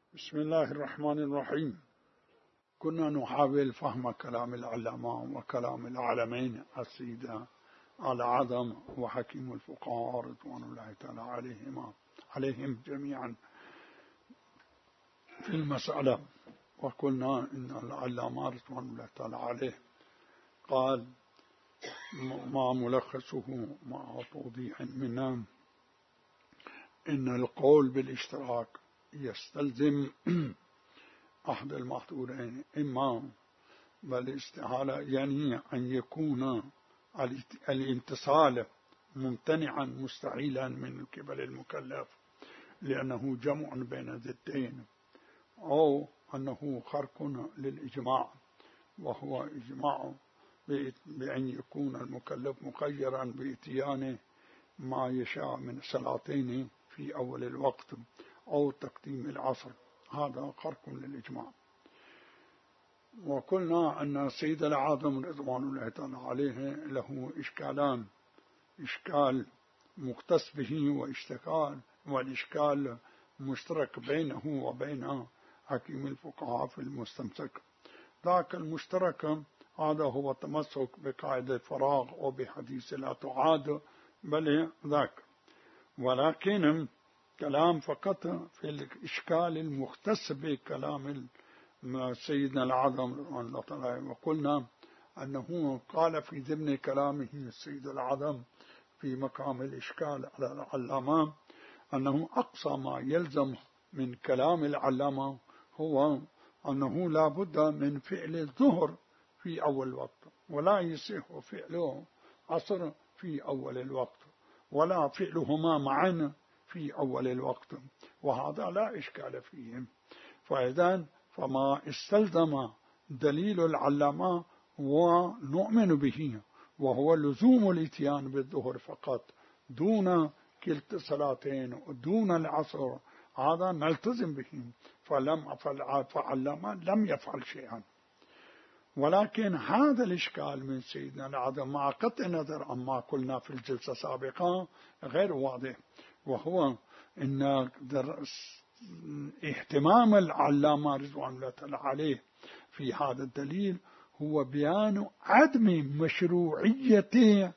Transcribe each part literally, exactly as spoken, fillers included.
بسم الله الرحمن الرحيم. كنا نحاول فهم كلام العلماء وكلام العالمين السيدة العظم وحكيم الفقهاء رضوان الله تعالى عليهما عليهم جميعا في المسألة. وقلنا إن العلامة رضوان الله تعالى عليه قال ما ملخصه مع توضيح منا إن القول بالاشتراك يستلزم أحد المحظورين، إما بالاستحالة يعني أن يكون الامتصال ممتنعا مستحيلا من قبل المكلف لأنه جمع بين ضدين، أو أنه خرق للإجماع وهو إجماع بأن يكون المكلف مخيرا بإتيان ما يشاء من صلاتين في أول الوقت أو تقديم العصر، هذا خرق للإجماع. وقلنا أن السيد العظم رضوان الله تعالى عليه له إشكالان، إشكال مختص به واشتكال، والإشكال مشترك بينه وبين حكيم الفقهاء في المستمسك. ذاك المشترك هذا هو التمسك بقاعدة الفراغ أو بحديث لا تعاد بل ذاك، ولكن كلام فقط في الإشكال المختص بكلام سيدنا العظم رضوان الله تعالى. وقلنا أنه قال في ضمن كلامه السيد العظم في مقام الإشكال على العلامة أنه أقصى ما يلزم من كلام العلامة هو أنه لا بد من فعل الظهر في أول الوقت، ولا يصح فعله عصر في أول الوقت، ولا فعلهما معا في أول الوقت، وهذا لا إشكال فيه. فإذن فما استلزم دليل العلامة ونؤمن به وهو لزوم الاتيان بالظهر فقط دون كلتا صلاتين دون العصر، هذا نلتزم به، فلم فعلامة لم يفعل شيئا. ولكن هذا الإشكال من سيدنا العظم مع قطع النظر عما قلنا في الجلسة السابقة غير واضح، وهو إن اهتمام العلامة رضوان الله تعالى عليه في هذا الدليل هو بيان عدم مشروعية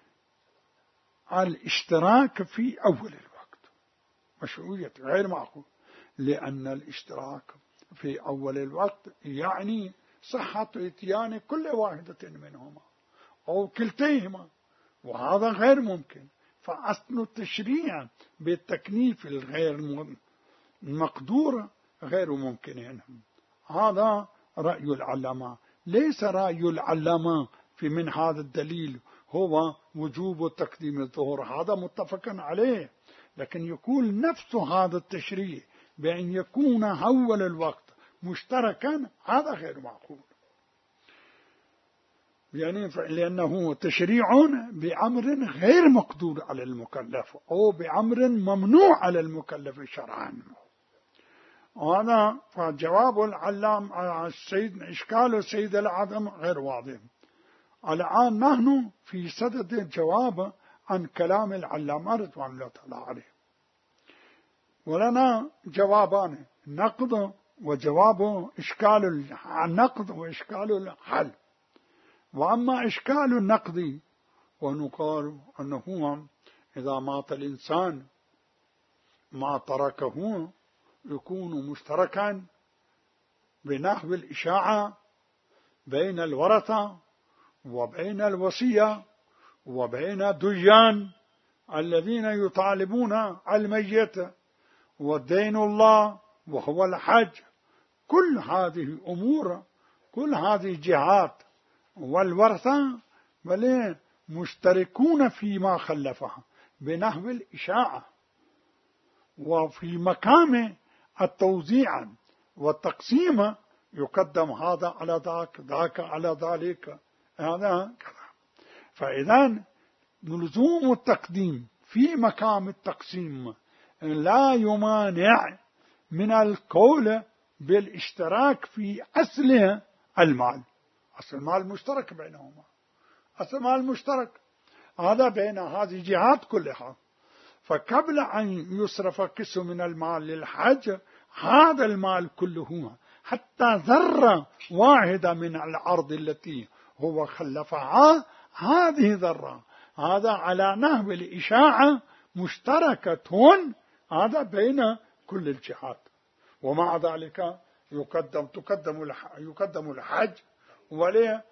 الاشتراك في أول الوقت، مشروعية غير معقول، لأن الاشتراك في أول الوقت يعني صحة اتيان كل واحدة منهما أو كلتيهما، وهذا غير ممكن. فأصل التشريع بالتكليف الغير مقدور غير ممكن. هذا رأي العلماء، ليس رأي العلماء في من هذا الدليل هو وجوب تقديم الظهر، هذا متفق عليه، لكن يقول نفس هذا التشريع بأن يكون أول الوقت مشتركا هذا غير معقول، يعني لأنه تشريع بأمر غير مقدور على المكلف أو بأمر ممنوع على المكلف شرعا. هذا فجواب العلام السيد إشكال السيد العظم غير واضح. الآن نحن في صدد الجواب عن كلام العلامة رضوان الله تعالى عليه، ولنا جوابان، نقد وجواب إشكال النقد وإشكال الحل. وأما إشكال النقد ونقال أنه إذا مات الإنسان ما تركه يكون مشتركا بنحو الإشاعة بين الورثة وبين الوصية وبين ديان الذين يطالبون الميت ودين الله وهو الحج. كل هذه أمور، كل هذه جهات والورثة بل مشتركون فيما خلفها بنحو الإشاعة، وفي مقام التوزيع والتقسيم يقدم هذا على ذاك، ذاك على ذلك، هذا كذا. فإذن لزوم التقديم في مقام التقسيم لا يمانع من القول بالاشتراك في أصل المال. أصل المال مشترك بينهما، أصل المال مشترك هذا بين هذه الجهات كلها. فقبل أن يصرف قسم من المال للحج هذا المال كله حتى ذرة واحدة من الأرض التي هو خلفها، هذه ذرة، هذا على نحو الإشاعة مشتركة هذا بين كل الجهات. ومع ذلك يقدم تقدم يقدم الحج وليه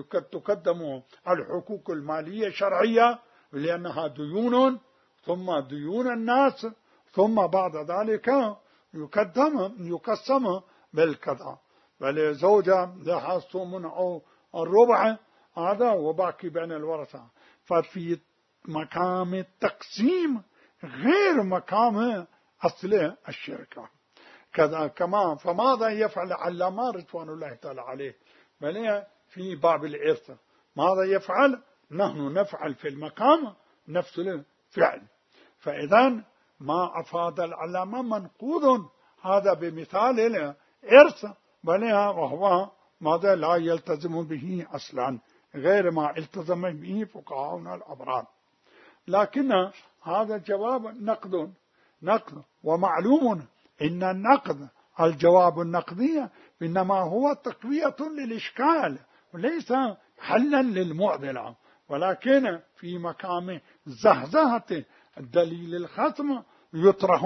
وتقدم الحقوق المالية الشرعية لأنها ديون، ثم ديون الناس، ثم بعد ذلك يقدم يقسم بالكذا، بل زوجة لها ثمن أو الربع هذا وباقي بين الورثة. ففي مقام التقسيم غير مقام أصل الشركة كذا كمان. فماذا يفعل العلامة رضوان الله تعالى عليه بل في باب الإرث؟ ماذا يفعل؟ نحن نفعل في المقام نفس الفعل. فإذا ما أفاد العلامة منقوض هذا بمثال الإرث بل وهو ماذا لا يلتزم به أصلا غير ما التزم به فقهاؤنا الأبرار. لكن هذا جواب نقد نقد ومعلوم إن النقد الجواب النقدي إنما هو تقوية للإشكال وليس حلا للمعضلة، ولكن في مقام زهزهة الدليل الخصم يطرح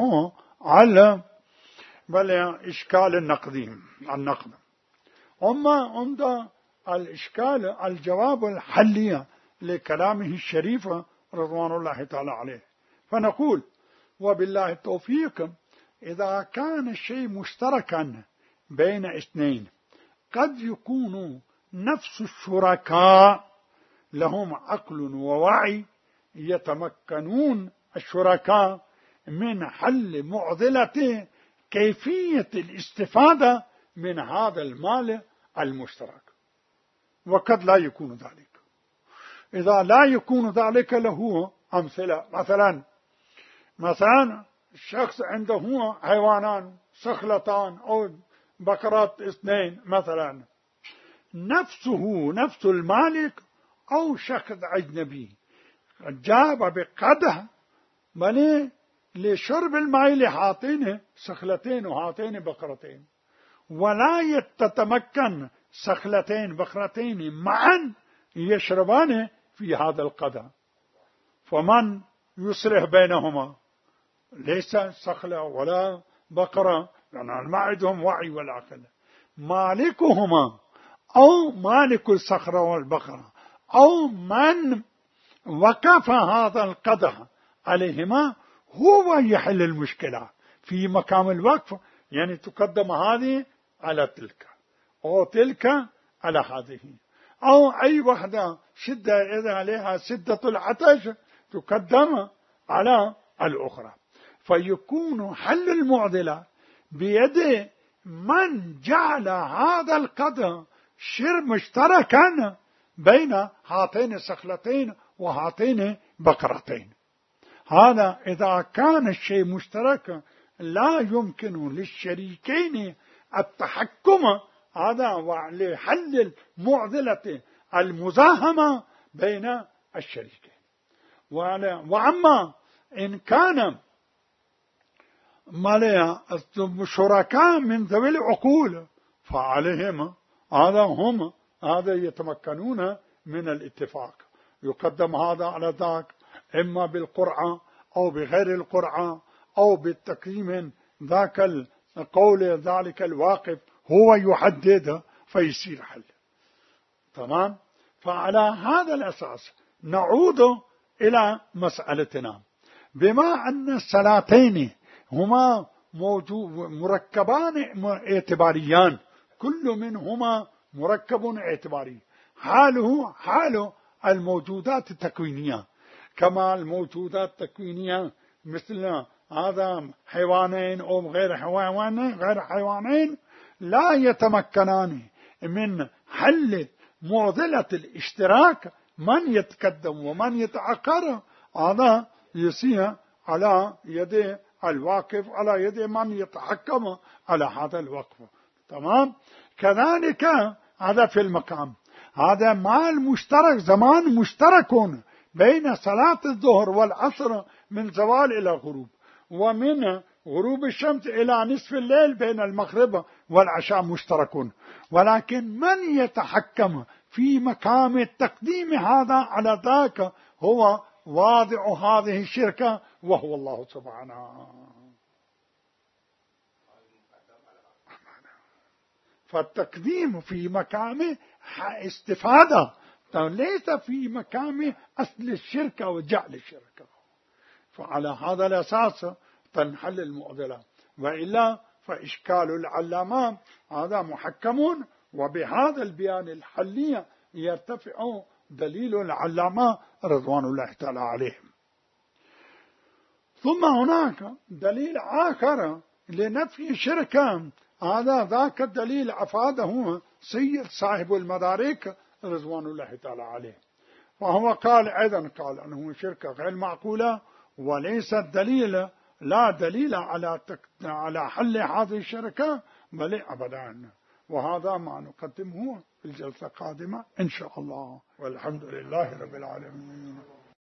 على بل إشكال النقدي النقد. أما عند الإشكال الجواب الحلي لكلامه الشريف رضوان الله تعالى عليه، فنقول وبالله التوفيق إذا كان الشيء مشتركا بين اثنين قد يكون نفس الشركاء لهم عقل ووعي يتمكنون الشركاء من حل معضلة كيفية الاستفادة من هذا المال المشترك، وقد لا يكون ذلك. إذا لا يكون ذلك له أمثلة، مثلا مثلا الشخص عنده حيوانان صخلتان أو بقرات اثنين مثلا، نفسه نفس المالك أو شخص أجنبي جاب بقدح بني لشرب الماء لهاتين صخلتين وهاتين بقرتين، ولا يتتمكن صخلتين بقرتين معا يشربان في هذا القدح، فمن يصلح بينهما؟ ليس صخلة ولا بقرة لأن ما عندهم وعي ولا عقل. مالكهما أو مالك الصخرة والبقرة أو من وقف هذا القدح عليهما هو يحل المشكلة في مقام الوقف، يعني تقدم هذه على تلك أو تلك على هذه، أو أي وحدة شدة إذا عليها شدة العطش تقدم على الأخرى، فيكون حل المعضلة بيد من جعل هذا القدر شر مشتركا بين هاتين الصخلتين وهاتين بقرتين. هذا إذا كان الشيء مشترك لا يمكن للشريكين التحكم هذا لحل المعضلة المزاحمة بين الشريكين. وأما إن كان شركاء من ذوي العقول فعليهم هذا هم هذا يتمكنون من الاتفاق، يقدم هذا على ذاك إما بالقرعة أو بغير القرعة أو بالتقييم، ذاك القول ذلك الواقف هو يحدد فيصير حل. تمام. فعلى هذا الأساس نعود إلى مسألتنا، بما أن الصلاتين هما موجود مركبان اعتباريان، كل منهما مركب اعتباري، حاله حال الموجودات التكوينية، كما الموجودات التكوينية مثل هذا حيوانين أو غير حيوانين غير حيوانين لا يتمكنان من حل معضلة الاشتراك، من يتقدم ومن يتأخر هذا يصير على يد الواقف، على يد من يتحكم على هذا الوقف. تمام. كذلك هذا في المقام، هذا مال مشترك، زمان مشترك بين صلاة الظهر والعصر من زوال إلى غروب، ومن غروب الشمس إلى نصف الليل بين المغرب والعشاء مشترك، ولكن من يتحكم في مقام تقديم هذا على ذاك هو واضع هذه الشركة وهو الله سبحانه. فالتقديم في مقام استفادة ليس في مقام أصل الشركة وجعل الشركة، فعلى هذا الأساس تنحل المعضلة، وإلا فإشكال العلامة هذا محكم، وبهذا البيان الحلي يرتفع دليل العلامة رضوان الله تعالى عليهم. ثم هناك دليل آخر لنفي الشركة، هذا ذاك الدليل أفاده سيد صاحب المدارك رضوان الله تعالى عليه، فهو قال أيضا قال أنه شركة غير معقولة، وليس الدليل لا دليل على على حل هذه الشركة بل أبدا. وهذا ما نقدمه في الجلسة القادمة إن شاء الله، والحمد لله رب العالمين.